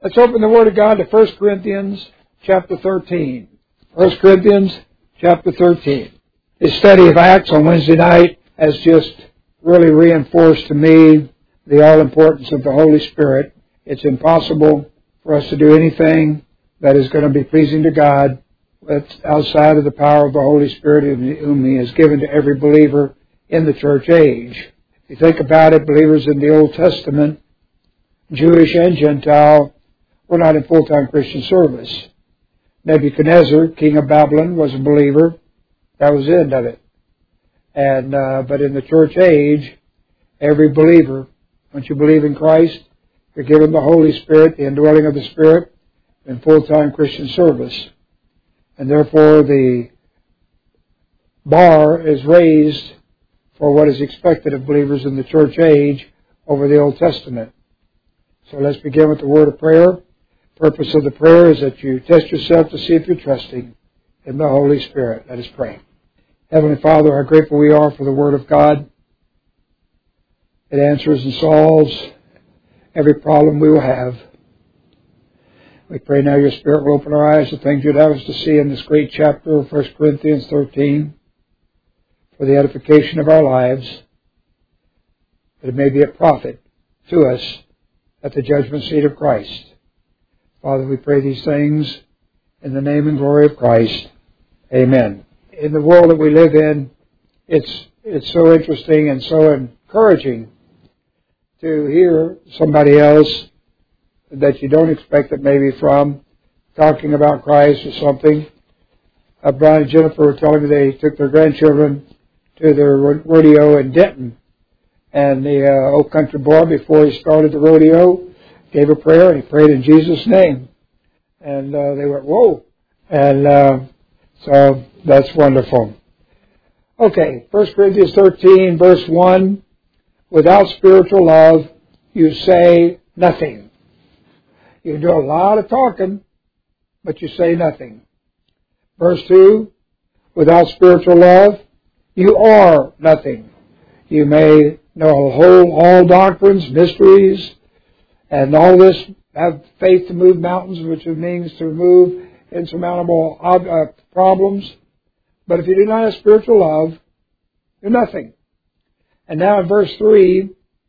Let's open the Word of God to 1 Corinthians chapter 13. 1 Corinthians chapter 13. This study of Acts on Wednesday night has just really reinforced to me the all-importance of the Holy Spirit. It's impossible for us to do anything that is going to be pleasing to God that's outside of the power of the Holy Spirit whom He has given to every believer in the church age. If you think about it, believers in the Old Testament, Jewish and Gentile, were not in full-time Christian service. Nebuchadnezzar, king of Babylon, was a believer. That was the end of it. But in the church age, every believer, once you believe in Christ, you're given the Holy Spirit, the indwelling of the Spirit, in full-time Christian service. And therefore the bar is raised for what is expected of believers in the church age over the Old Testament. So let's begin with the word of prayer. The purpose of the prayer is that you test yourself to see if you're trusting in the Holy Spirit. Let us pray. Heavenly Father, how grateful we are for the Word of God. It answers and solves every problem we will have. We pray now your Spirit will open our eyes to things you'd have us to see in this great chapter of 1 Corinthians 13 for the edification of our lives, that it may be a profit to us at the judgment seat of Christ. Father, we pray these things in the name and glory of Christ. Amen. In the world that we live in, it's so interesting and so encouraging to hear somebody else that you don't expect it maybe from talking about Christ or something. Brian and Jennifer were telling me they took their grandchildren to their rodeo in Denton. And the old country boy, before he started the rodeo, gave a prayer, and he prayed in Jesus' name. And they went, whoa. And so that's wonderful. Okay, 1 Corinthians 13, verse 1. Without spiritual love, you say nothing. You do a lot of talking, but you say nothing. Verse 2. Without spiritual love, you are nothing. You may know all doctrines, mysteries, and all this, have faith to move mountains, which means to remove insurmountable problems. But if you do not have spiritual love, you're nothing. And now in verse 3,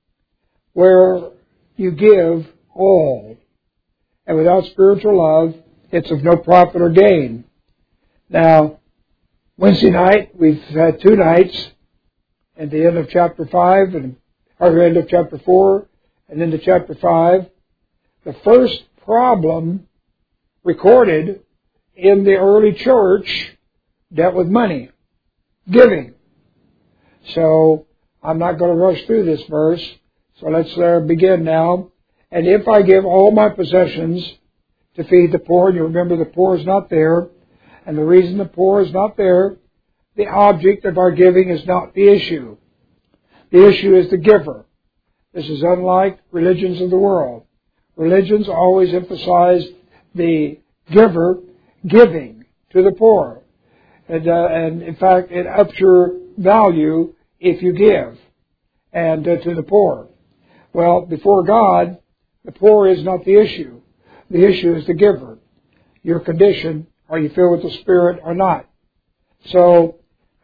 where you give all. And without spiritual love, it's of no profit or gain. Now, Wednesday night, we've had 2 nights at the end of chapter 5, or end of chapter 4, and into chapter 5. The first problem recorded in the early church dealt with money, giving. So I'm not going to rush through this verse, so let's begin now. And if I give all my possessions to feed the poor, and you remember the poor is not there, and the reason the poor is not there, the object of our giving is not the issue. The issue is the giver. This is unlike religions of the world. Religions always emphasize the giver giving to the poor. And in fact, it ups your value if you give and to the poor. Well, before God, the poor is not the issue. The issue is the giver. Your condition, are you filled with the Spirit or not? So,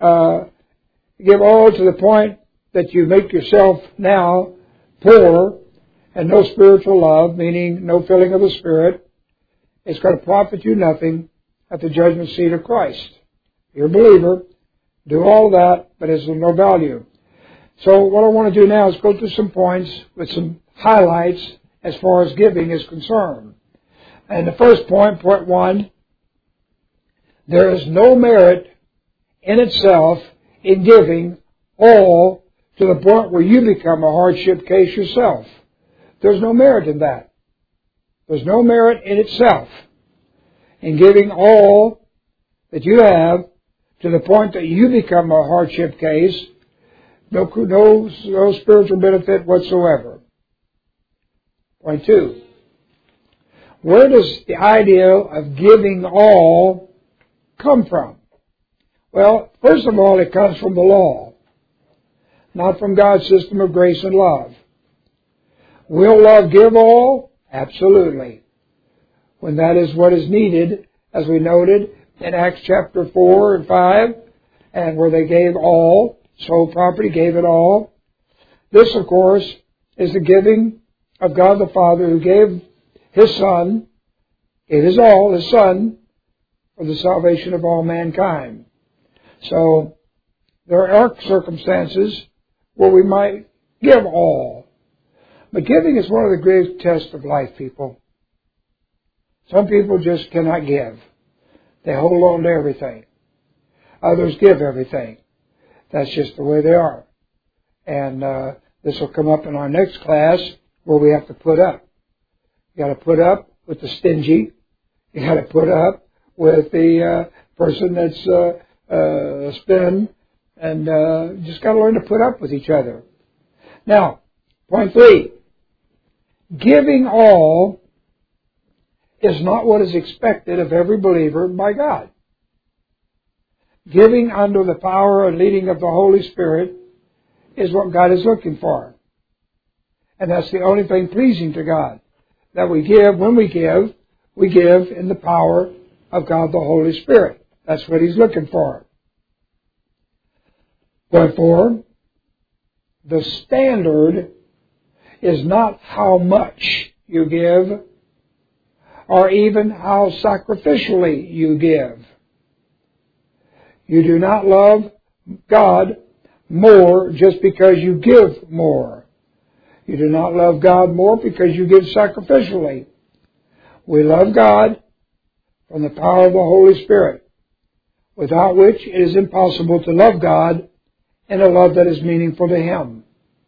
give all to the point that you make yourself now poor and no spiritual love, meaning no filling of the Spirit. It's going to profit you nothing at the judgment seat of Christ. You're a believer. Do all that, but it's of no value. So what I want to do now is go through some points with some highlights as far as giving is concerned. And the first point, point 1, there is no merit in itself in giving all to the point where you become a hardship case yourself. There's no merit in that. There's no merit in itself in giving all that you have to the point that you become a hardship case. No spiritual benefit whatsoever. Point 2. Where does the idea of giving all come from? Well, first of all, it comes from the law, not from God's system of grace and love. Will love give all? Absolutely. when that is what is needed, as we noted in Acts chapter 4 and 5, and where they gave all, sold property, gave it all. This, of course, is the giving of God the Father, who gave His Son, gave His all, His Son, for the salvation of all mankind. So, there are circumstances where we might give all. But giving is one of the great tests of life, people. Some people just cannot give. They hold on to everything. Others give everything. That's just the way they are. And this will come up in our next class where we have to put up. You got to put up with the stingy. You got to put up with the person that's spending, and just got to learn to put up with each other. Now, point 3. Giving all is not what is expected of every believer by God. Giving under the power and leading of the Holy Spirit is what God is looking for. And that's the only thing pleasing to God. That we give, when we give in the power of God the Holy Spirit. That's what He's looking for. Therefore, the standard is not how much you give, or even how sacrificially you give. You do not love God more just because you give more. You do not love God more because you give sacrificially. We love God from the power of the Holy Spirit, without which it is impossible to love God in a love that is meaningful to Him.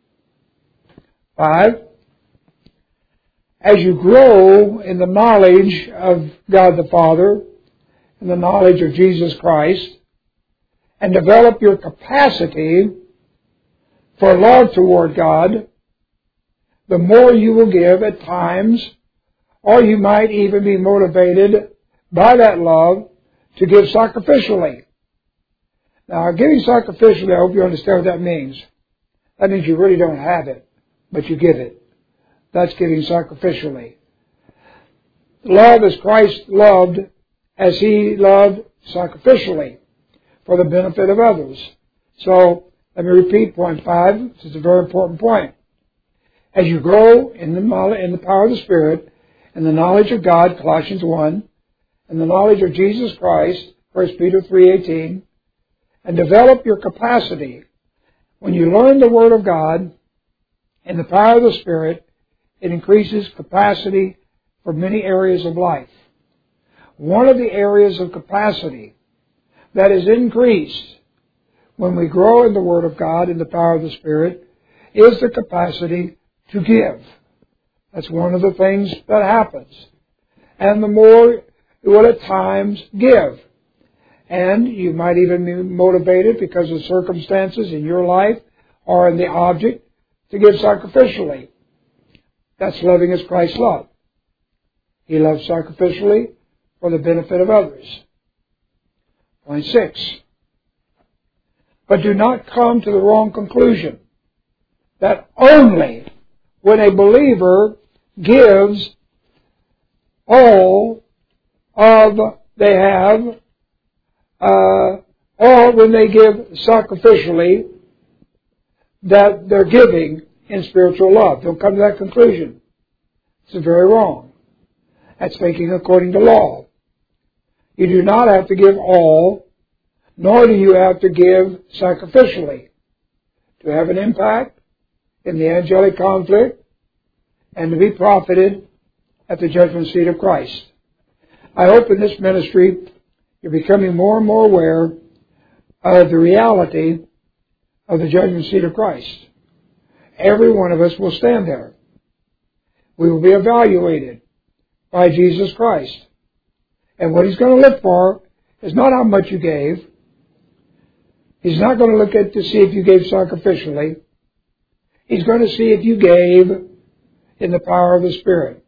5. As you grow in the knowledge of God the Father, in the knowledge of Jesus Christ, and develop your capacity for love toward God, the more you will give at times, or you might even be motivated by that love to give sacrificially. Now, giving sacrificially, I hope you understand what that means. That means you really don't have it, but you give it. That's giving sacrificially. Love as Christ loved, as He loved sacrificially, for the benefit of others. So, let me repeat point 5. This is a very important point. As you grow in the power of the Spirit, in the knowledge of God, Colossians 1, and the knowledge of Jesus Christ, 1 Peter 3:18, and develop your capacity. When you learn the Word of God in the power of the Spirit, it increases capacity for many areas of life. One of the areas of capacity that is increased when we grow in the Word of God in the power of the Spirit is the capacity to give. That's one of the things that happens. And the more you will at times give. And you might even be motivated because of circumstances in your life or in the object to give sacrificially. That's loving as Christ loved. He loved sacrificially for the benefit of others. Point 6. But do not come to the wrong conclusion that only when a believer gives all of they have, or when they give sacrificially, that they're giving in spiritual love. Don't come to that conclusion. It's very wrong. That's thinking according to law. You do not have to give all, nor do you have to give sacrificially to have an impact in the angelic conflict and to be profited at the judgment seat of Christ. I hope in this ministry you're becoming more and more aware of the reality of the judgment seat of Christ. Every one of us will stand there. We will be evaluated by Jesus Christ. And what He's going to look for is not how much you gave. He's not going to look at to see if you gave sacrificially. He's going to see if you gave in the power of the Spirit.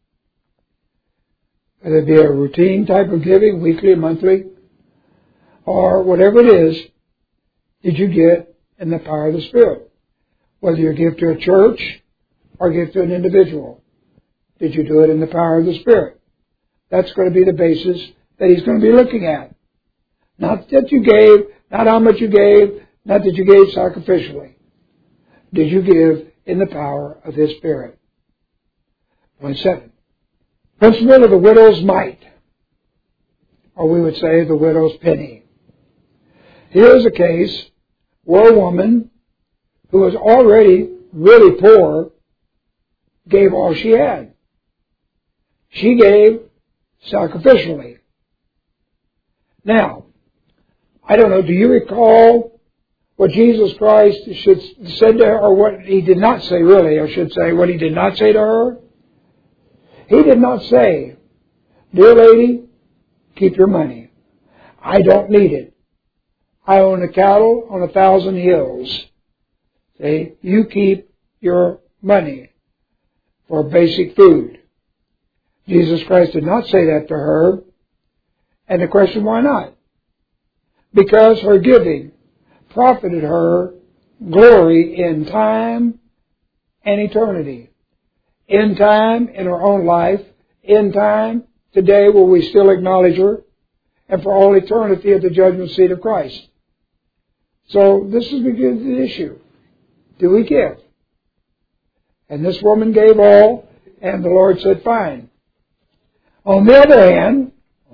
Whether it be a routine type of giving, weekly, monthly, or whatever it is, did you get in the power of the Spirit? Whether you give to a church or give to an individual, did you do it in the power of the Spirit? That's going to be the basis that He's going to be looking at. Not that you gave, not how much you gave, not that you gave sacrificially. Did you give in the power of His Spirit? Point 7. Principle of the widow's mite. Or we would say the widow's penny. Here's a case where a woman who was already really poor gave all she had. She gave sacrificially. Now, I don't know, do you recall what Jesus Christ said to her, or what He did not say really, I should say, what He did not say to her? He did not say, "Dear lady, keep your money. I don't need it. I own the cattle on 1,000 hills. See, you keep your money for basic food." Jesus Christ did not say that to her. And the question, why not? Because her giving profited her glory in time and eternity. In time, in her own life. In time, today, will we still acknowledge her. And for all eternity at the judgment seat of Christ. So this is the issue. Do we give? And this woman gave all, and the Lord said, fine. On the other hand,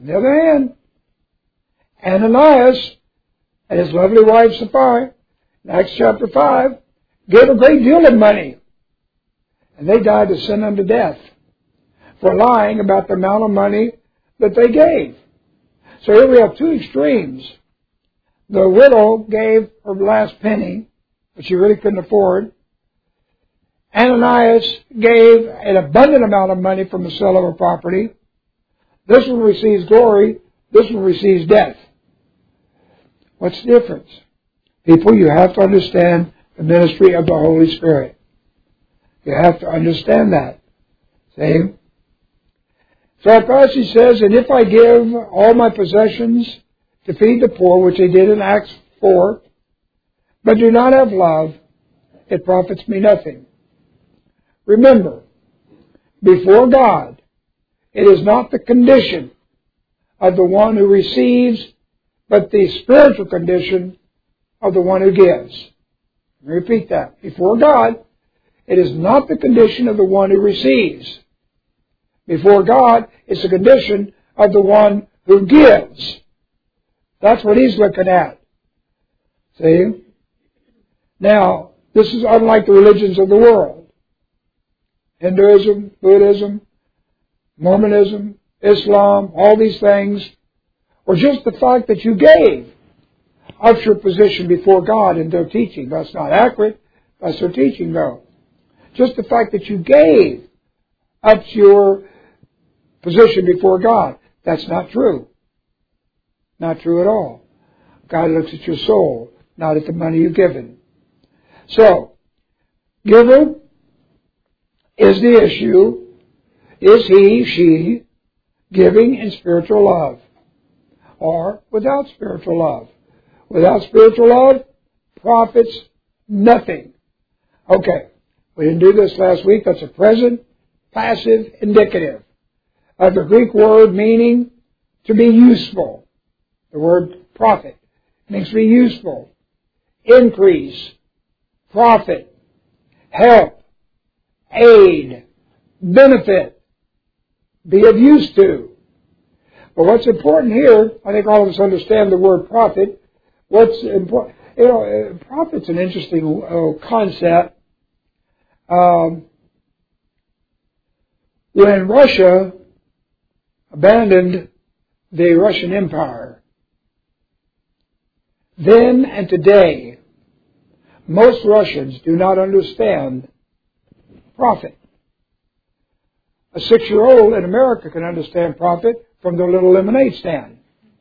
Ananias and his lovely wife Sapphira, in Acts chapter 5, gave a great deal of money. And they died of sin unto death for lying about the amount of money that they gave. So here we have two extremes. The widow gave her last penny, but she really couldn't afford. Ananias gave an abundant amount of money from the sale of her property. This one receives glory. This one receives death. What's the difference? People, you have to understand the ministry of the Holy Spirit. You have to understand that. See? So our passage says, and if I give all my possessions to feed the poor, which they did in Acts 4, but do not have love, it profits me nothing. Remember, before God, it is not the condition of the one who receives, but the spiritual condition of the one who gives. Let me repeat that. Before God, it is not the condition of the one who receives. Before God, it's the condition of the one who gives. That's what He's looking at. See? Now, this is unlike the religions of the world. Hinduism, Buddhism, Mormonism, Islam, all these things, or just the fact that you gave ups your position before God in their teaching. That's not accurate. That's their teaching, though. Just the fact that you gave ups your position before God. That's not true. Not true at all. God looks at your soul, not at the money you've given. So, giver is the issue. Is he, she, giving in spiritual love? Or without spiritual love? Without spiritual love, profits nothing. Okay, we didn't do this last week. That's a present, passive, indicative of the Greek word meaning to be useful. The word profit means to be useful. Increase, profit, help, aid, benefit, be of use to. But what's important here, I think all of us understand the word profit. What's important, profit's an interesting concept. When Russia abandoned the Russian Empire, then and today, most Russians do not understand profit. A 6-year-old in America can understand profit from their little lemonade stand.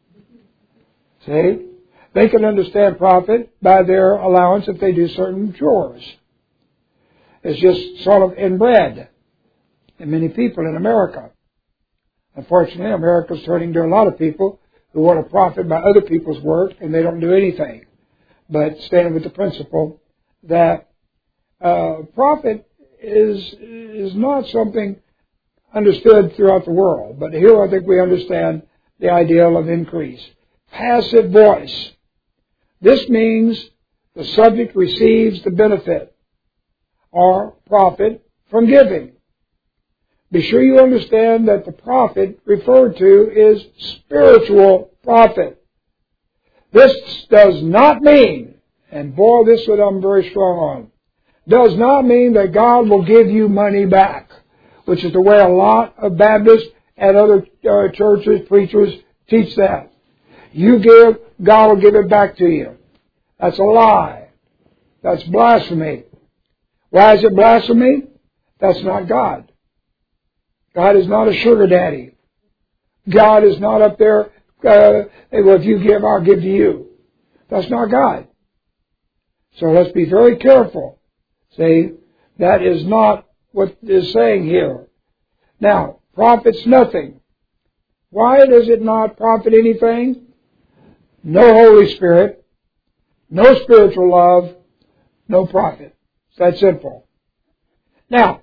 See? They can understand profit by their allowance if they do certain chores. It's just sort of inbred in many people in America. Unfortunately, America's turning to a lot of people who want to profit by other people's work, and they don't do anything but stand with the principle that profit is not something understood throughout the world. But here I think we understand the ideal of increase. Passive voice. This means the subject receives the benefit or profit from giving. Be sure you understand that the profit referred to is spiritual profit. This does not mean, and boy, this one I'm very strong on, does not mean that God will give you money back, which is the way a lot of Baptists and other churches, preachers teach that. You give, God will give it back to you. That's a lie. That's blasphemy. Why is it blasphemy? That's not God. God is not a sugar daddy. God is not up there, well, if you give, I'll give to you. That's not God. So let's be very careful. See, that is not what is saying here. Now, profits nothing. Why does it not profit anything? No Holy Spirit, no spiritual love, no profit. It's that simple. Now,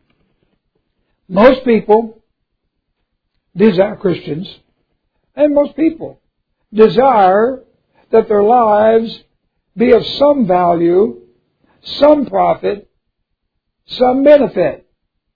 most people desire, Christians, and most people desire that their lives be of some value, some profit, some benefit.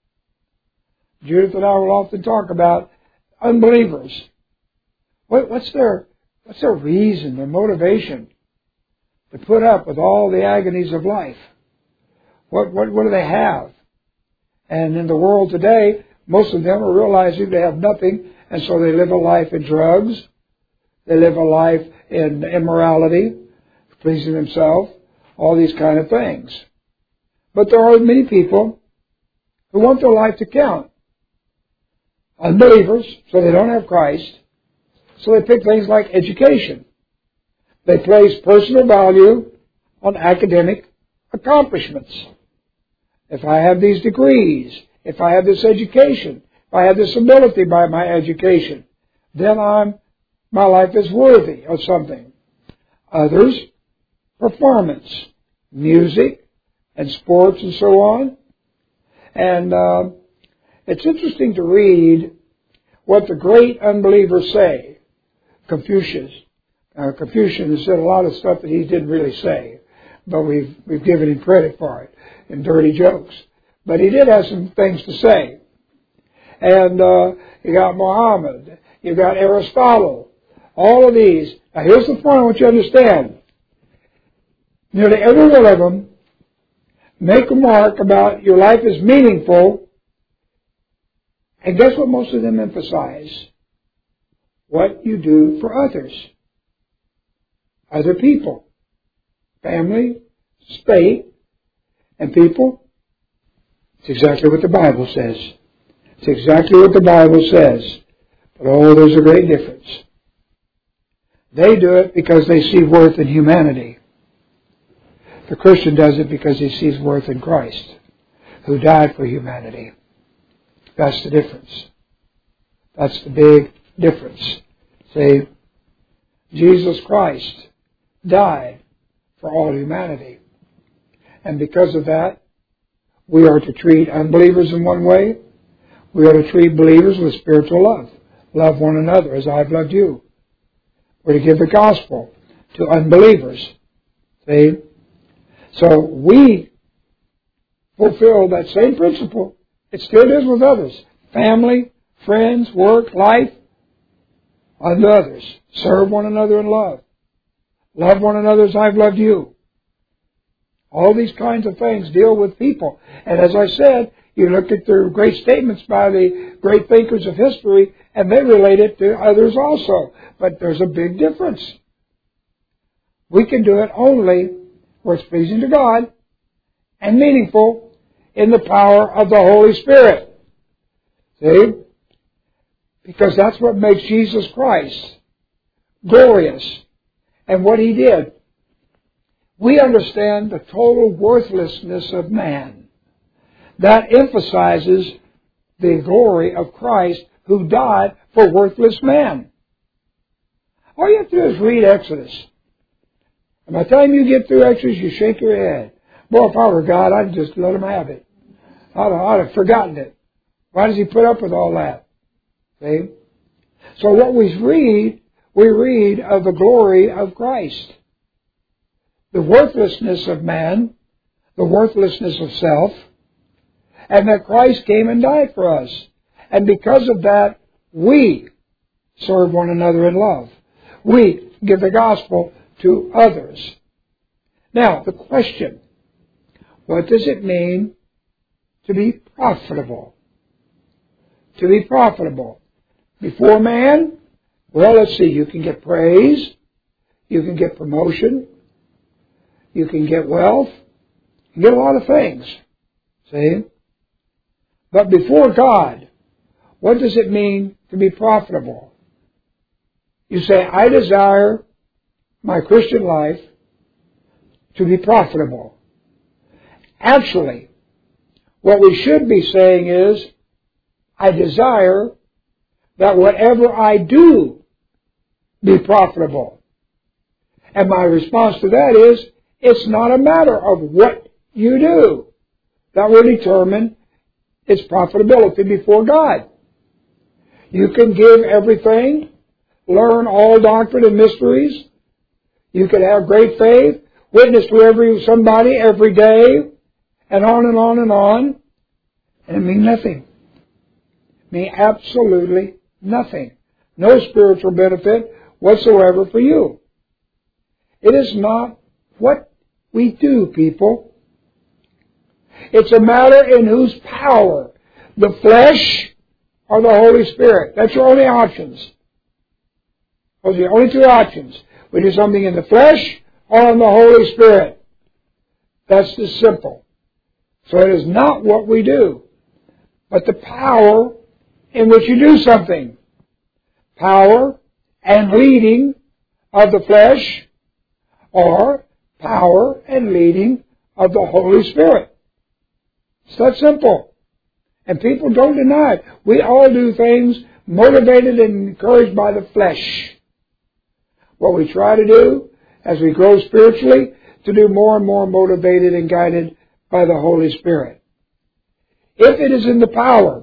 Judith and I will often talk about unbelievers. What's their reason, their motivation to put up with all the agonies of life? What do they have? And in the world today, most of them are realizing they have nothing, and so they live a life in drugs. They live a life in immorality, pleasing themselves, all these kind of things. But there are many people who want their life to count. Unbelievers, so they don't have Christ. So they pick things like education. They place personal value on academic accomplishments. If I have these degrees, if I have this education, if I have this ability by my education, then my life is worthy of something. Others, performance, music, and sports, and so on. And it's interesting to read what the great unbelievers say. Confucius said a lot of stuff that he didn't really say, but we've given him credit for it in dirty jokes. But he did have some things to say. And you got Muhammad, you got Aristotle, all of these. Now here's the point I want you to understand. Nearly every one of them make a mark about your life is meaningful. And guess what most of them emphasize? What you do for others. Other people. Family, state, and people. It's exactly what the Bible says. It's exactly what the Bible says. But oh, there's a great difference. They do it because they see worth in humanity. The Christian does it because he sees worth in Christ, who died for humanity. That's the difference. That's the big difference. See, Jesus Christ died for all humanity. And because of that, we are to treat unbelievers in one way. We are to treat believers with spiritual love. Love one another as I've loved you. We're to give the gospel to unbelievers. See? So we fulfill that same principle. It still is with others. Family, friends, work, life, unto others. Serve one another in love. Love one another as I've loved you. All these kinds of things deal with people. And as I said, you look at the great statements by the great thinkers of history, and they relate it to others also. But there's a big difference. We can do it only where it's pleasing to God and meaningful in the power of the Holy Spirit. See? Because that's what makes Jesus Christ glorious and what He did. We understand the total worthlessness of man. That emphasizes the glory of Christ who died for worthless man. All you have to do is read Exodus. And by the time you get through Exodus, you shake your head. Boy, if I were God, I'd just let Him have it. I'd have forgotten it. Why does He put up with all that? See? So what we read of the glory of Christ. The worthlessness of man, the worthlessness of self, and that Christ came and died for us. And because of that, we serve one another in love. We give the gospel to others. Now, the question, what does it mean to be profitable? To be profitable. Before man, well, let's see, you can get praise, you can get promotion, you can get wealth, you can get a lot of things. See? But before God, what does it mean to be profitable? You say, I desire my Christian life to be profitable. Actually, what we should be saying is, I desire that whatever I do be profitable. And my response to that is, it's not a matter of what you do that will determine its profitability before God. You can give everything, learn all doctrine and mysteries. You can have great faith, witness to somebody every day, and on and on and on, and it mean nothing. It mean absolutely nothing. No spiritual benefit whatsoever for you. It is not what we do, people. It's a matter in whose power, the flesh or the Holy Spirit. That's your only options. Those are the only two options. We do something in the flesh or in the Holy Spirit. That's just simple. So it is not what we do, but the power in which you do something. Power and leading of the flesh or power and leading of the Holy Spirit. It's that simple. And people don't deny it. We all do things motivated and encouraged by the flesh. What we try to do as we grow spiritually, to do more and more motivated and guided by the Holy Spirit. If it is in the power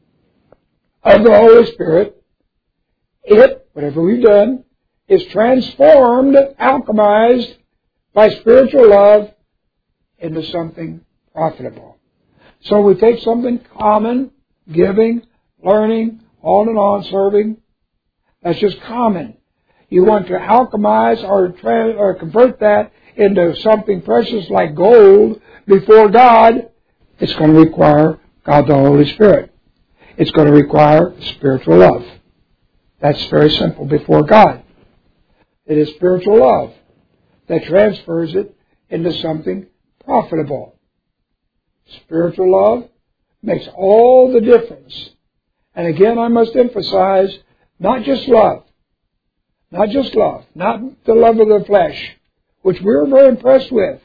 of the Holy Spirit, it, whatever we've done, is transformed, alchemized by spiritual love into something profitable. So we take something common, giving, learning, on and on, serving. That's just common. You want to alchemize or convert that into something precious like gold before God. It's going to require God the Holy Spirit. It's going to require spiritual love. That's very simple before God. It is spiritual love that transfers it into something profitable. Spiritual love makes all the difference. And again, I must emphasize, not just love. Not just love. Not the love of the flesh, which we're very impressed with.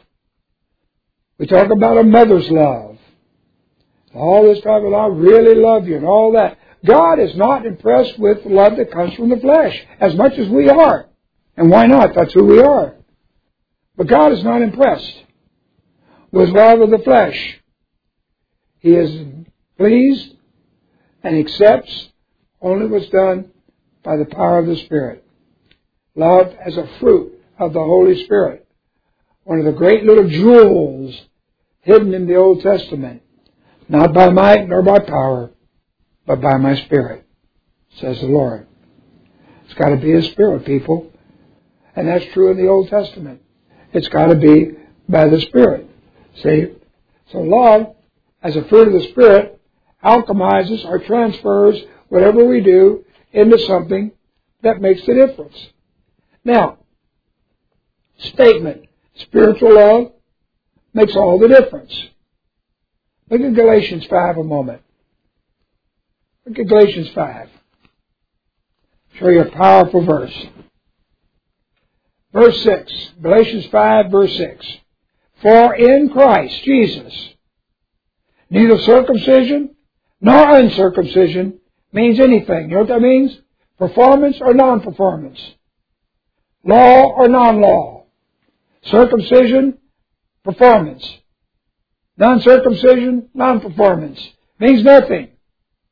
We talk about a mother's love. All this time, I really love you and all that. God is not impressed with love that comes from the flesh, as much as we are. And why not? That's who we are. But God is not impressed with love of the flesh. He is pleased and accepts only what's done by the power of the Spirit. Love as a fruit of the Holy Spirit. One of the great little jewels hidden in the Old Testament. Not by might nor by power, but by my Spirit, says the Lord. It's got to be His Spirit, people. And that's true in the Old Testament. It's got to be by the Spirit. See? So love, as a fruit of the Spirit, alchemizes or transfers whatever we do into something that makes the difference. Now, statement, spiritual love makes all the difference. Look at Galatians 5 a moment. Look at Galatians 5. Show you a powerful verse. Verse 6. Galatians 5, verse 6. For in Christ Jesus, neither circumcision nor uncircumcision means anything. You know what that means? Performance or non-performance. Law or non-law. Circumcision, performance. Non-circumcision, non-performance. Means nothing.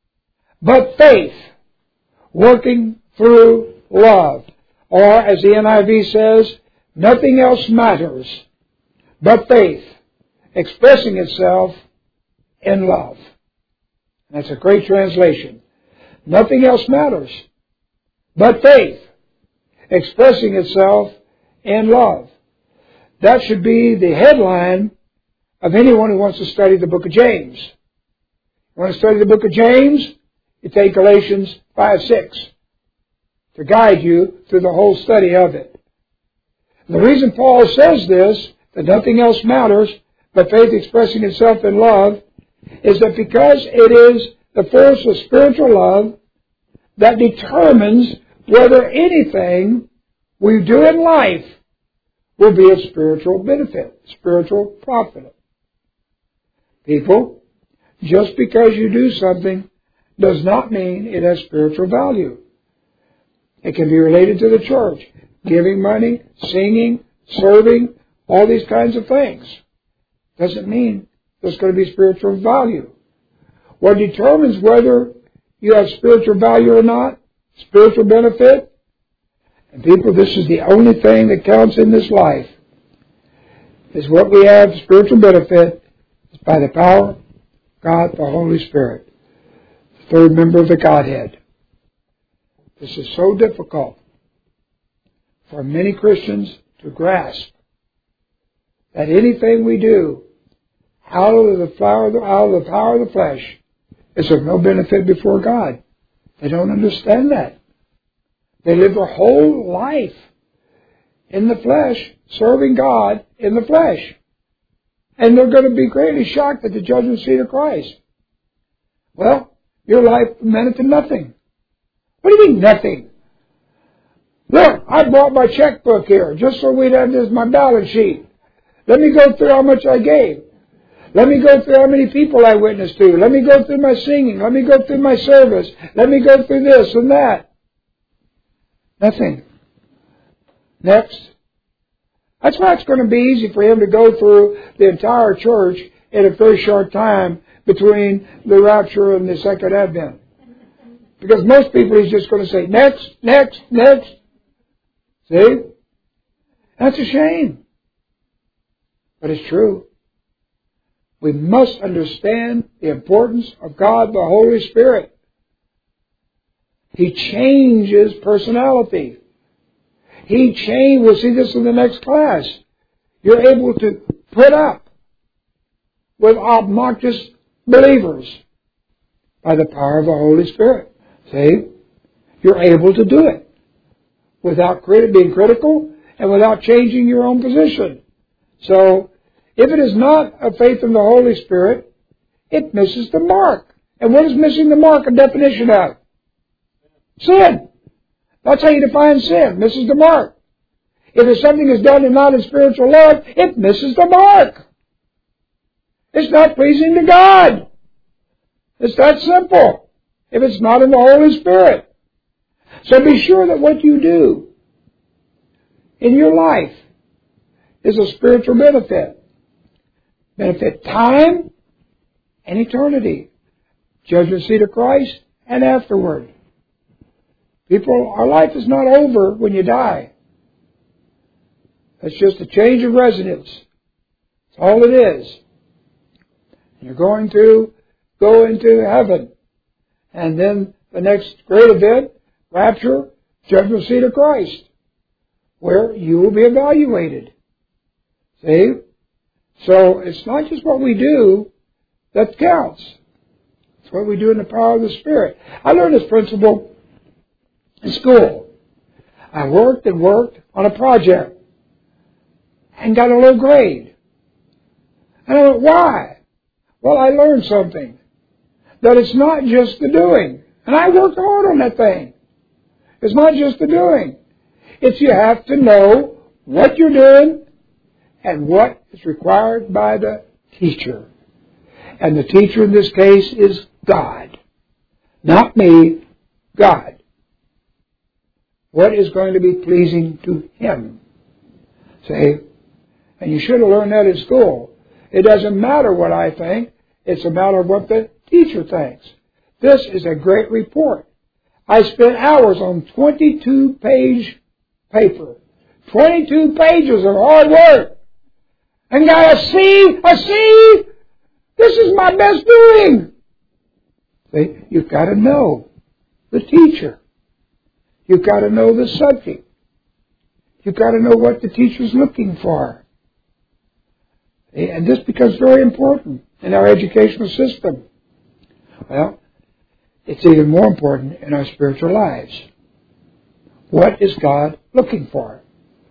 but faith, working through love. Or, as the NIV says, nothing else matters but faith, expressing itself in love. That's a great translation. Nothing else matters but faith, expressing itself in love. That should be the headline of anyone who wants to study the book of James. You want to study the book of James? You take Galatians 5:6 to guide you through the whole study of it. And the reason Paul says this, that nothing else matters but faith expressing itself in love, is that because it is the force of spiritual love that determines whether anything we do in life will be of spiritual benefit, spiritual profit. People, just because you do something does not mean it has spiritual value. It can be related to the church, giving money, singing, serving, all these kinds of things. Doesn't mean there's going to be spiritual value. What determines whether you have spiritual value or not, spiritual benefit, and people, this is the only thing that counts in this life, is what we have spiritual benefit is by the power of God, the Holy Spirit, the third member of the Godhead. This is so difficult for many Christians to grasp, that anything we do out of the power of the flesh is of no benefit before God. They don't understand that. They live their whole life in the flesh, serving God in the flesh. And they're going to be greatly shocked at the judgment seat of Christ. Well, your life amounted to nothing. What do you mean nothing? Look, I brought my checkbook here just so we'd have this as my balance sheet. Let me go through how much I gave. Let me go through how many people I witnessed to. Let me go through my singing. Let me go through my service. Let me go through this and that. Nothing. Next. That's why it's going to be easy for him to go through the entire church in a very short time between the rapture and the second advent. Because most people he's just going to say, next, next, next. See? That's a shame. But it's true. We must understand the importance of God, the Holy Spirit. He changes personality. We'll see this in the next class. You're able to put up with obnoxious believers by the power of the Holy Spirit. See? You're able to do it without being critical and without changing your own position. So, if it is not a faith in the Holy Spirit, it misses the mark. And what is missing the mark a definition of? Sin. That's how you define sin. Misses the mark. If something is done and not in spiritual love, it misses the mark. It's not pleasing to God. It's that simple. If it's not in the Holy Spirit. So be sure that what you do in your life is a spiritual benefit. Benefit time and eternity. Judgment seat of Christ and afterward. People, our life is not over when you die. It's just a change of residence. That's all it is. You're going to go into heaven. And then the next great event, rapture, judgment seat of Christ, where you will be evaluated. See? So it's not just what we do that counts. It's what we do in the power of the Spirit. I learned this principle in school. I worked and worked on a project and got a low grade. And I went, why? Well, I learned something. That it's not just the doing. And I worked hard on that thing. It's not just the doing. It's you have to know what you're doing and what is required by the teacher. And the teacher in this case is God. Not me, God. What is going to be pleasing to Him? See? And you should have learned that in school. It doesn't matter what I think. It's a matter of what the teacher thinks. This is a great report. I spent hours on 22-page paper. 22 pages of hard work. And got a C. This is my best doing. See, you've got to know the teacher. You've got to know the subject. You've got to know what the teacher's looking for. And this becomes very important in our educational system. Well, it's even more important in our spiritual lives. What is God looking for?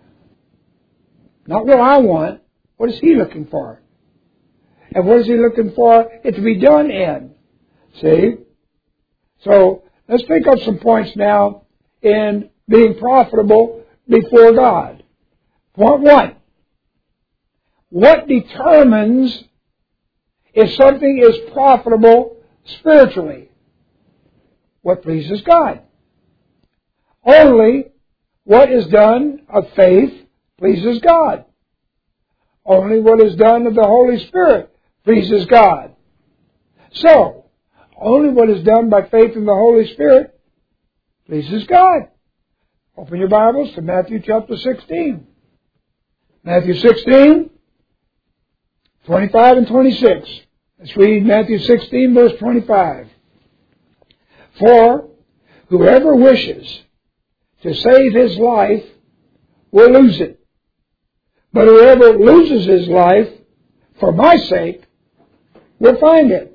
Not what I want. What is He looking for? And what is He looking for it to be done in? See? So, let's pick up some points now in being profitable before God. Point 1. What determines if something is profitable spiritually? What pleases God? Only what is done of faith pleases God. Only what is done of the Holy Spirit pleases God. So, only what is done by faith in the Holy Spirit pleases God. Open your Bibles to Matthew chapter 16. Matthew 16, 25 and 26. Let's read Matthew 16, verse 25. For whoever wishes to save his life will lose it. But whoever loses his life for my sake will find it.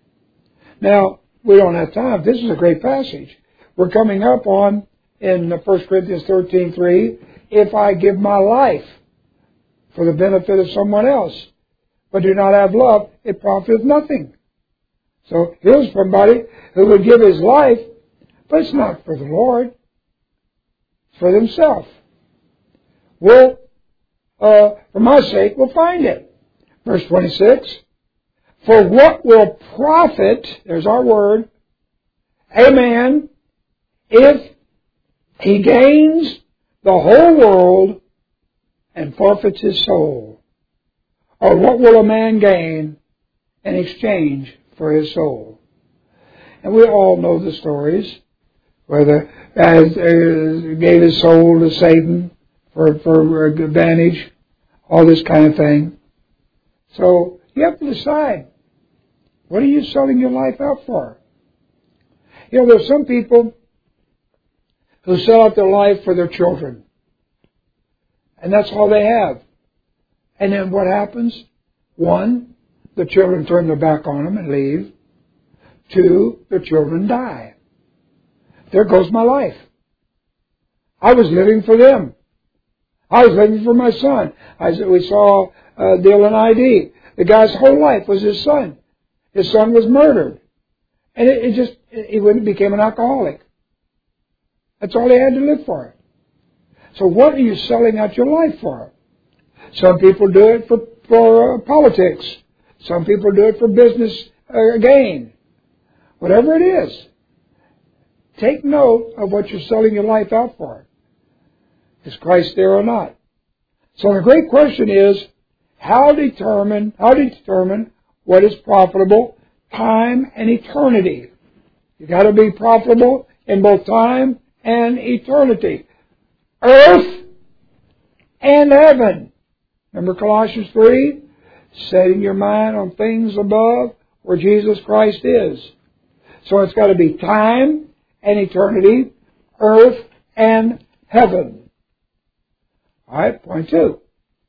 Now, we don't have time. This is a great passage. We're coming up on, in 1 Corinthians 13:3, if I give my life for the benefit of someone else, but do not have love, it profiteth nothing. So here's somebody who would give his life, but it's not for the Lord. It's for themselves. Will, for my sake, will find it. Verse 26. For what will profit, there's our word, a man if he gains the whole world and forfeits his soul? Or what will a man gain in exchange for his soul? And we all know the stories where the guy gave his soul to Satan for advantage, all this kind of thing. So you have to decide, what are you selling your life out for? You know, there's some people who sell out their life for their children. And that's all they have. And then what happens? 1, the children turn their back on them and leave. 2, the children die. There goes my life. I was living for them. I was living for my son. We saw a deal in ID. The guy's whole life was his son. His son was murdered. And he became an alcoholic. That's all he had to live for. So what are you selling out your life for? Some people do it for politics. Some people do it for business gain. Whatever it is, take note of what you're selling your life out for. Is Christ there or not? So the great question is, how to determine what is profitable, time and eternity. You've got to be profitable in both time and eternity. Earth and heaven. Remember Colossians 3? Setting your mind on things above where Jesus Christ is. So it's got to be time and eternity, earth and heaven. Alright, point 2.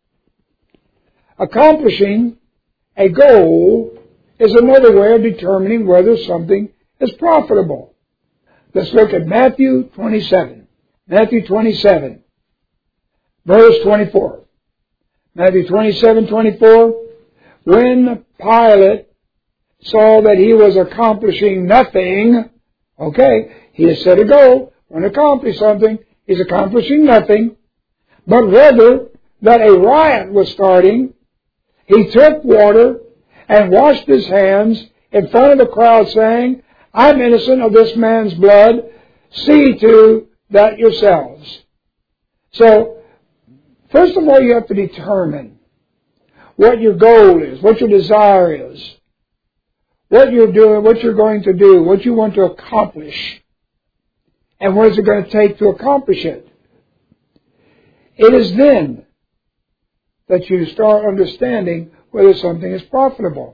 Accomplishing a goal is another way of determining whether something is profitable. Let's look at Matthew 27. Matthew 27, verse 24. Matthew 27:24. When Pilate saw that he was accomplishing nothing, he has set a goal, want to accomplish something, he's accomplishing nothing, but rather that a riot was starting, he took water and washed his hands in front of the crowd, saying, I'm innocent of this man's blood. See to that yourselves. So, first of all, you have to determine what your goal is, what your desire is. what you're doing, what you're going to do, what you want to accomplish, and what is it going to take to accomplish it. It is then that you start understanding whether something is profitable.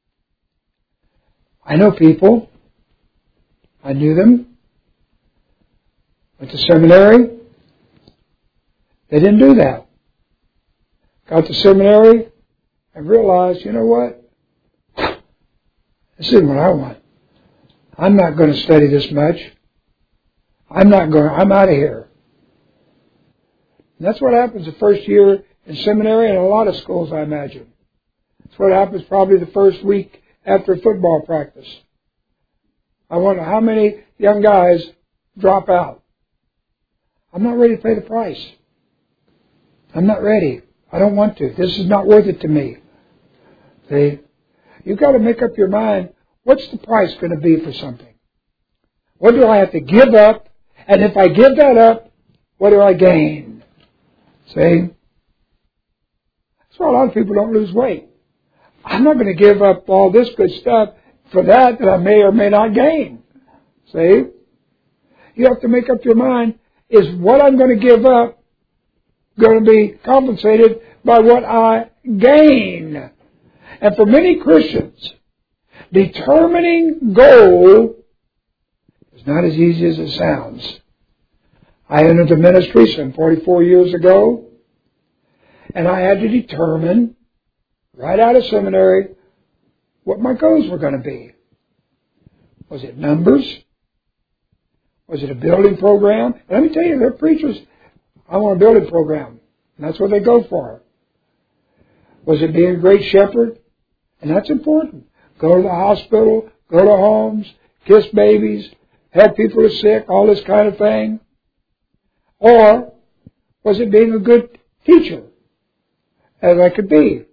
I know people. I knew them. Went to seminary. They didn't do that. Got to seminary and realized, you know what? This isn't what I want. I'm not going to study this much. I'm out of here. And that's what happens the first year in seminary and a lot of schools, I imagine. That's what happens probably the first week after football practice. I wonder how many young guys drop out. I'm not ready to pay the price. I'm not ready. I don't want to. This is not worth it to me. See? You've got to make up your mind, what's the price going to be for something? What do I have to give up? And if I give that up, what do I gain? See? That's why a lot of people don't lose weight. I'm not going to give up all this good stuff for that I may or may not gain. See? You have to make up your mind, is what I'm going to give up going to be compensated by what I gain? And for many Christians, determining goal is not as easy as it sounds. I entered the ministry some 44 years ago, and I had to determine, right out of seminary, what my goals were going to be. Was it numbers? Was it a building program? And let me tell you, they're preachers. I want a building program. And that's what they go for. Was it being a great shepherd? And that's important. Go to the hospital, go to homes, kiss babies, help people who are sick, all this kind of thing. Or was it being a good teacher, as I could be?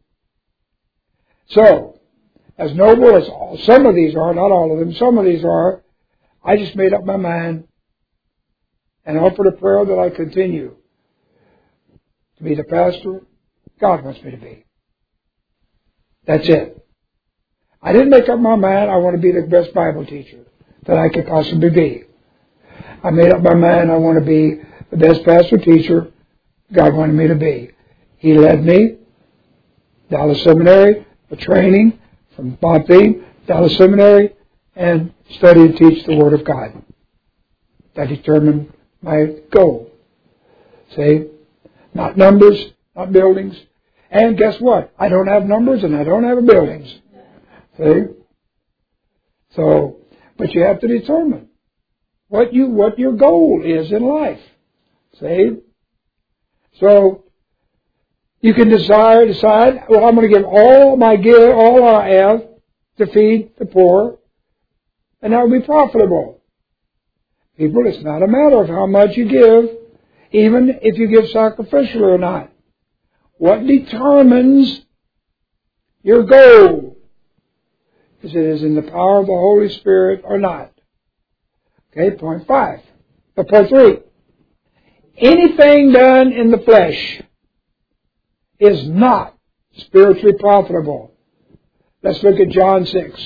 So, as noble as some of these are, not all of them, some of these are, I just made up my mind and offered a prayer that I continue to be the pastor God wants me to be. That's it. I didn't make up my mind I want to be the best Bible teacher that I could possibly be. I made up my mind I want to be the best pastor teacher God wanted me to be. He led me, Dallas Seminary, for training from Bob Thiem, Dallas Seminary, and studied and teach the Word of God. That determined my goal. See? Not numbers, not buildings. And guess what? I don't have numbers and I don't have buildings. See? So, but you have to determine what your goal is in life. See? So, you can decide, well, I'm going to give all I have to feed the poor, and that will be profitable. People, it's not a matter of how much you give, even if you give sacrificially or not. What determines your goal is it is in the power of the Holy Spirit or not. Okay, point 5. Point 3. Anything done in the flesh is not spiritually profitable. Let's look at John 6.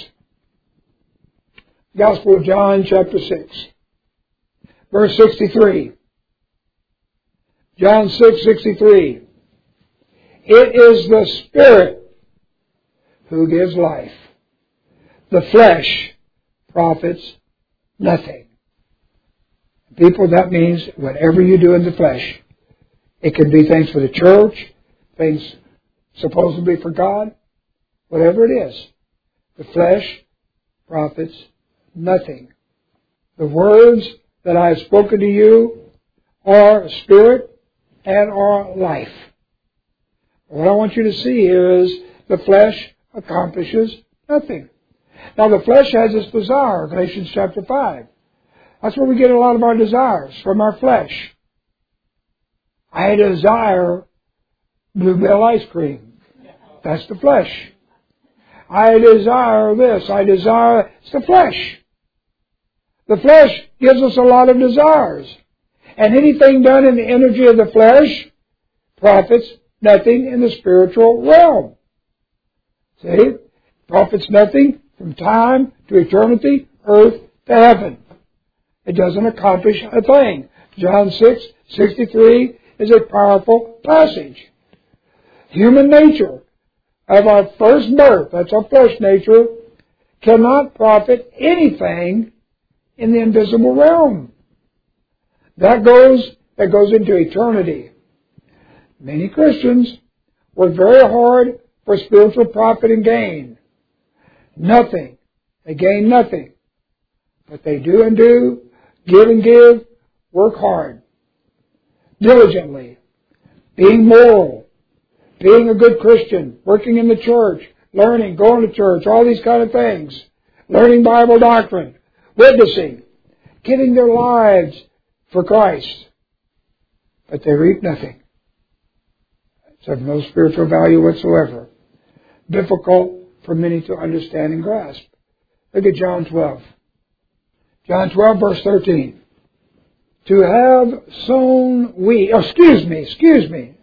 Gospel of John, chapter 6. Verse 63. John 6:63. It is the Spirit who gives life. The flesh profits nothing. People, that means whatever you do in the flesh. It can be things for the church, things supposedly for God, whatever it is. The flesh profits nothing. The words that I have spoken to you are spirit and are life. What I want you to see here is the flesh accomplishes nothing. Now the flesh has its desire, Galatians chapter 5. That's where we get a lot of our desires, from our flesh. I desire Bluebell ice cream. That's the flesh. I desire this. It's the flesh. The flesh gives us a lot of desires. And anything done in the energy of the flesh profits nothing in the spiritual realm. See? Profits nothing from time to eternity, earth to heaven. It doesn't accomplish a thing. John 6:63 is a powerful passage. Human nature of our first birth, that's our flesh nature, cannot profit anything in the invisible realm. That goes into eternity. Many Christians work very hard for spiritual profit and gain. Nothing. They gain nothing. But they do and do, give and give, work hard, diligently, being moral, being a good Christian, working in the church, learning, going to church, all these kind of things, learning Bible doctrine, witnessing, giving their lives for Christ. But they reap nothing. It's of no spiritual value whatsoever. Difficult for many to understand and grasp. Look at John 12. John 12, verse 13. To have sown wheat. Oh, excuse me.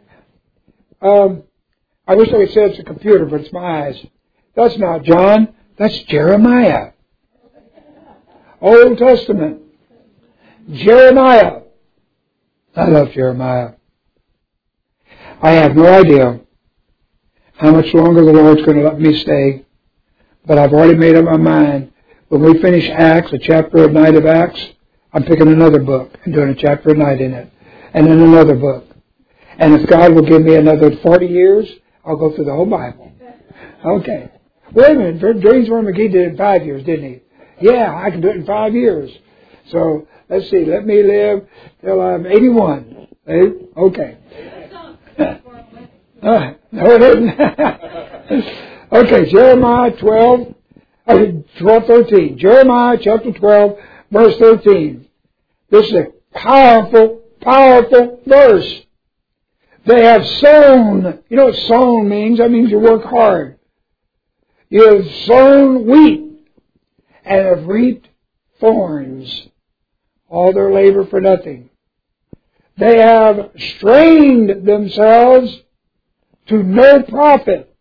I wish I could say it's a computer, but it's my eyes. That's not John. That's Jeremiah. Old Testament. Jeremiah. I love Jeremiah. I have no idea how much longer the Lord's going to let me stay, but I've already made up my mind. When we finish Acts, a chapter of night of Acts, I'm picking another book and doing a chapter of night in it, and then another book. And if God will give me another 40 years, I'll go through the whole Bible. Okay. Wait a minute. Greensboro McGee did it in 5 years, didn't he? Yeah, I can do it in 5 years. So, let's see. Let me live till I'm 81. Okay. No, it isn't. Okay, Jeremiah 13. Jeremiah chapter 12, verse 13. This is a powerful, powerful verse. They have sown. You know what sown means? That means you work hard. You have sown wheat and have reaped thorns. All their labor for nothing. They have strained themselves to no profit.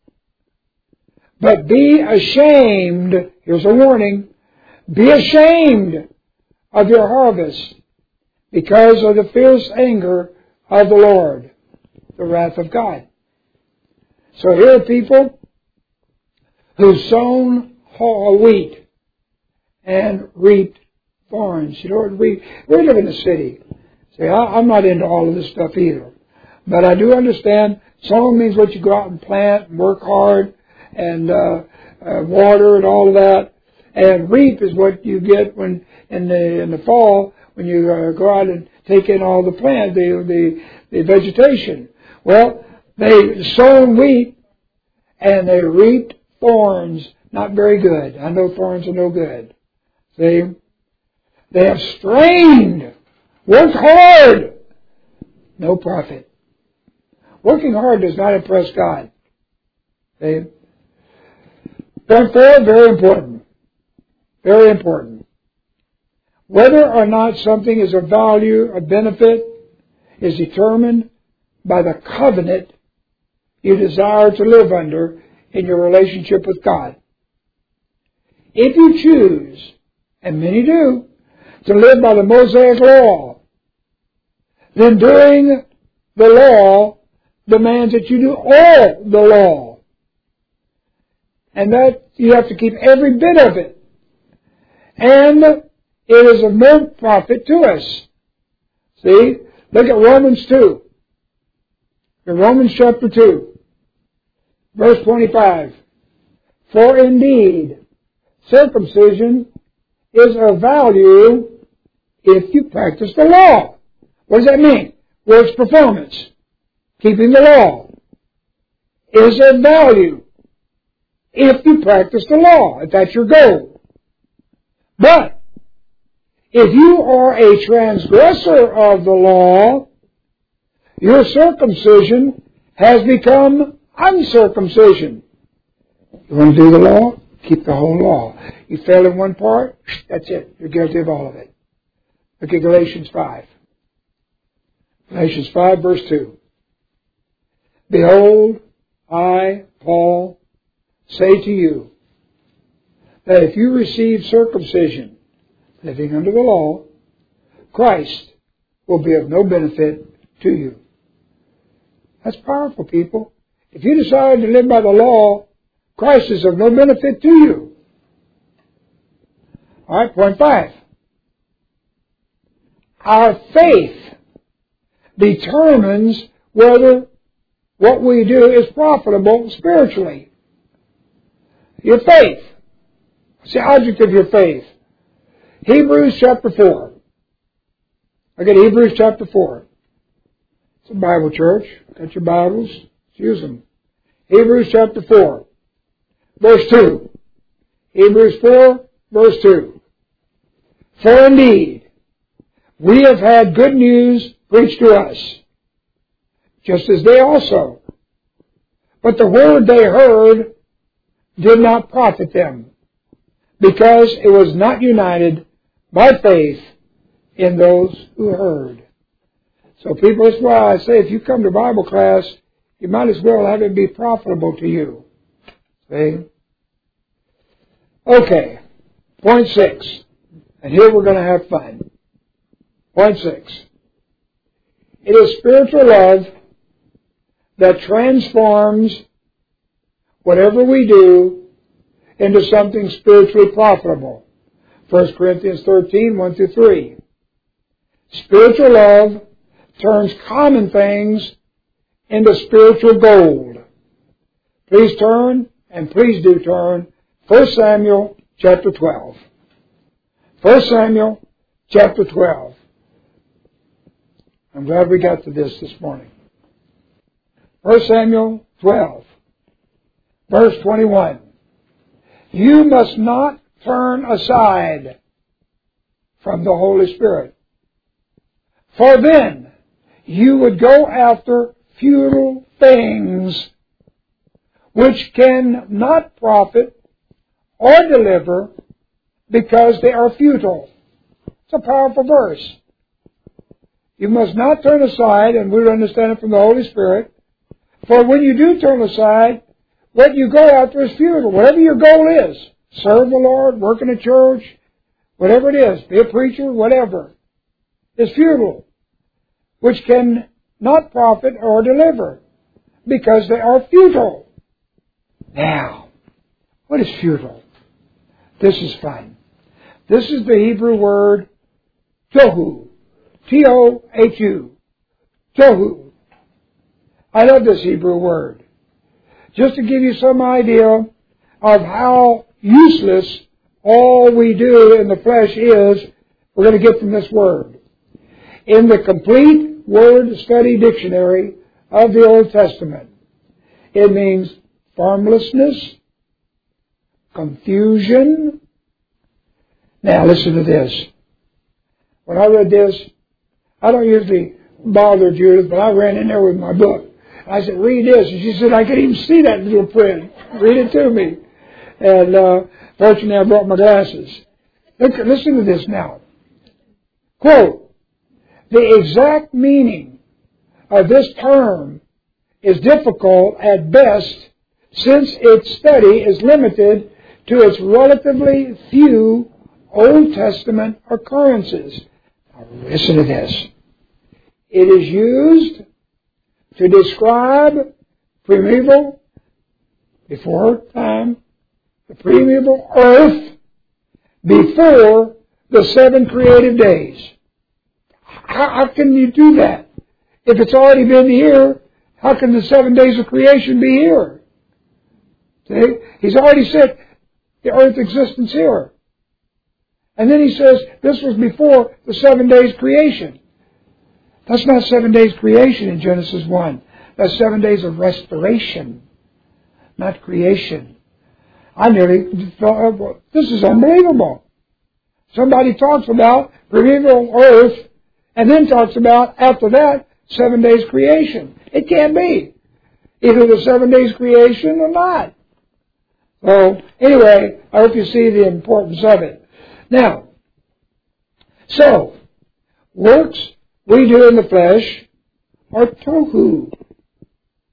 But be ashamed, here's a warning, be ashamed of your harvest because of the fierce anger of the Lord, the wrath of God. So here are people who've sown wheat and reaped thorns. You know, we live in the city. See, I'm not into all of this stuff either. But I do understand sowing means what you go out and plant and work hard and water and all of that. And reap is what you get when in the fall when you go out and take in all the plant, the vegetation. Well, they sown wheat and they reaped thorns. Not very good. I know thorns are no good. See? They have strained, worked hard, no profit. Working hard does not impress God. See? Therefore, very important. Very important. Whether or not something is of value, of benefit, is determined by the covenant you desire to live under in your relationship with God. If you choose, and many do, to live by the Mosaic law, then doing the law demands that you do all the law. And that you have to keep every bit of it. And it is of no profit to us. See? Look at Romans 2. In Romans chapter 2, verse 25. For indeed, circumcision is of value if you practice the law. What does that mean? Well, it's performance. Keeping the law is of value if you practice the law, if that's your goal. But if you are a transgressor of the law, your circumcision has become uncircumcision. You want to do the law? Keep the whole law. You fail in one part, that's it. You're guilty of all of it. Look at Galatians 5. Galatians 5, verse 2. Behold, I, Paul, say to you that if you receive circumcision, living under the law, Christ will be of no benefit to you. That's powerful, people. If you decide to live by the law, Christ is of no benefit to you. All right, point 5. Our faith determines whether what we do is profitable spiritually. Your faith. What's the object of your faith? Hebrews chapter 4. Look at Hebrews chapter 4. It's a Bible church. Got your Bibles? Use them. Hebrews chapter 4. Verse 2. Hebrews 4, verse 2. For indeed, we have had good news preached to us, just as they also. But the word they heard did not profit them, because it was not united by faith in those who heard. So people, that's why I say if you come to Bible class, you might as well have it be profitable to you. See? Okay. Point 6. And here we're going to have fun. Point 6. It is spiritual love that transforms whatever we do into something spiritually profitable. 1 Corinthians 13, 1 through 3. Spiritual love turns common things into spiritual gold. Please turn, and please do turn, 1 Samuel chapter 12. 1 Samuel chapter 12. I'm glad we got to this morning. 1 Samuel 12, verse 21. You must not turn aside from the Holy Spirit, for then you would go after futile things which can not profit or deliver because they are futile. It's a powerful verse. You must not turn aside, and we understand it from the Holy Spirit, for when you do turn aside, what you go after is futile. Whatever your goal is, serve the Lord, work in a church, whatever it is, be a preacher, whatever, is futile, which can not profit or deliver, because they are futile. Now, what is futile? This is fun. This is the Hebrew word tohu. T-O-H-U. Tohu. I love this Hebrew word. Just to give you some idea of how useless all we do in the flesh is, we're going to get from this word. In the complete word study dictionary of the Old Testament, it means formlessness, confusion. Now listen to this. When I read this, I don't usually bother Judith, but I ran in there with my book. I said, read this. And she said, I can't even see that little print. Read it to me. And fortunately, I brought my glasses. Listen to this now. Quote, the exact meaning of this term is difficult at best since its study is limited to its relatively few Old Testament occurrences. Now listen to this. It is used to describe primeval, before time, the primeval earth before the 7 creative days. How can you do that? If it's already been here, how can the 7 days of creation be here? See? He's already said the earth's existence here. And then he says this was before the 7 days creation. That's not 7 days creation in Genesis 1. That's 7 days of restoration, not creation. I nearly thought, this is unbelievable. Somebody talks about primeval earth and then talks about, after that, 7 days creation. It can't be. Either the 7 days creation or not. So, anyway, I hope you see the importance of it. Now, so, works we do in the flesh are tohu.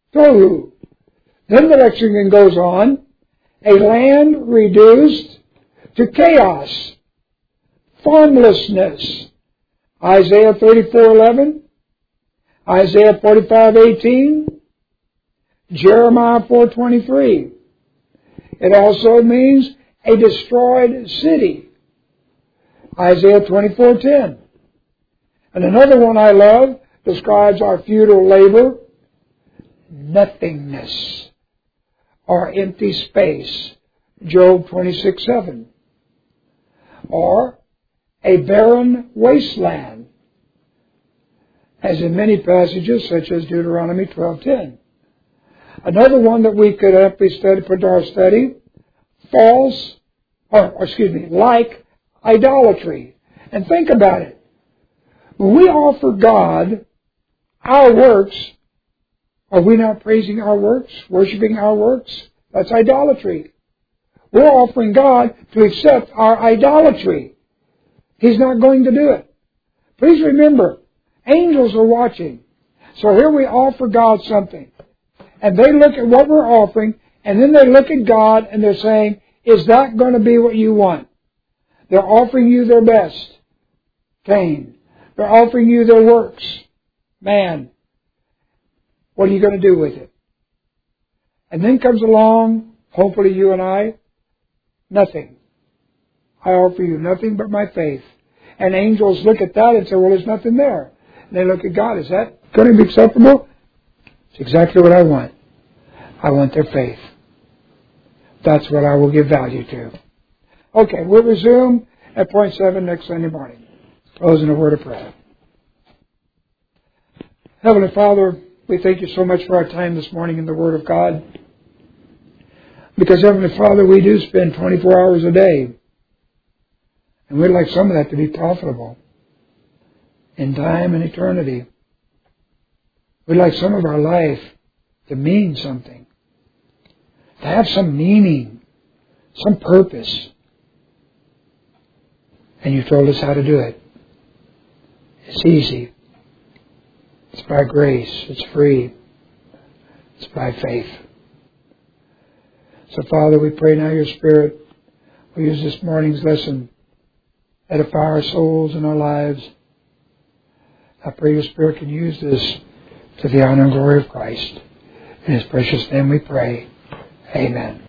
Tohu. Then the lectionary goes on. A land reduced to chaos, formlessness. Isaiah 34:11, Isaiah 45:18, Jeremiah 4:23. It also means a destroyed city. Isaiah 24:10. And another one I love describes our futile labor, nothingness, or empty space. Job 26:7. Or a barren wasteland, as in many passages such as Deuteronomy 12:10. Another one that we could put to our study, like idolatry. And think about it. When we offer God our works, are we not praising our works, worshiping our works? That's idolatry. We're offering God to accept our idolatry. He's not going to do it. Please remember, angels are watching. So here we offer God something. And they look at what we're offering, and then they look at God and they're saying, is that going to be what you want? They're offering you their best. Cain. They're offering you their works. Man. What are you going to do with it? And then comes along, hopefully you and I, nothing. I offer you nothing but my faith. And angels look at that and say, well, there's nothing there. And they look at God, is that going to be acceptable? It's exactly what I want. I want their faith. That's what I will give value to. Okay, we'll resume at point 7 next Sunday morning. Close in a word of prayer. Heavenly Father, we thank you so much for our time this morning in the Word of God. Because, Heavenly Father, we do spend 24 hours a day. And we'd like some of that to be profitable in time and eternity. We'd like some of our life to mean something, to have some meaning, some purpose. And you told us how to do it. It's easy. It's by grace. It's free. It's by faith. So, Father, we pray now your Spirit will use this morning's lesson, edify our souls and our lives. I pray your Spirit can use this to the honor and glory of Christ. In His precious name we pray. Amen.